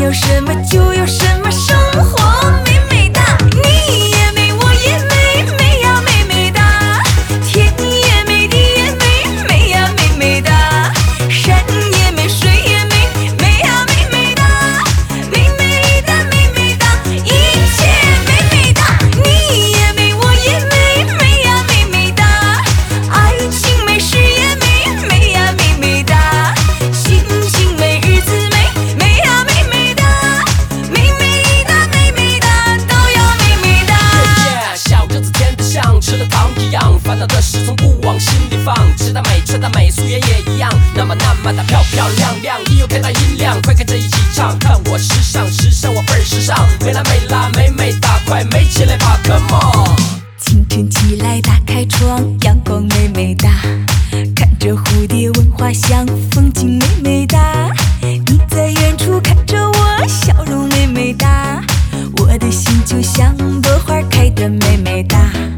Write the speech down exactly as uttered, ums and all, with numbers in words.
有什么就有什么生活美美哒，你也美我也美，美呀美美哒，天也美地也美，美呀美美哒，山也美水也美，美呀美美哒，美美哒美美哒，一切美美哒，你也美我也美，美呀美美哒，爱情美事业美，美呀美美哒，心情美日子美，美呀美美哒，美美哒美美哒都要美美哒。 小个子甜得像吃了糖一样，烦恼的事从不往心里放，吃得美穿得美，素颜也一样，那么那么的漂漂亮亮，音乐开大音量，快跟着一起唱，看我时尚时尚我倍儿时尚，美啦美啦美美哒，快美起来吧 ，Come on！ 清晨起来打开窗，阳光美美哒，看着蝴蝶闻花香，风景美美哒，你在远处看着我，笑容美美哒，我的心就像朵花开得美美哒。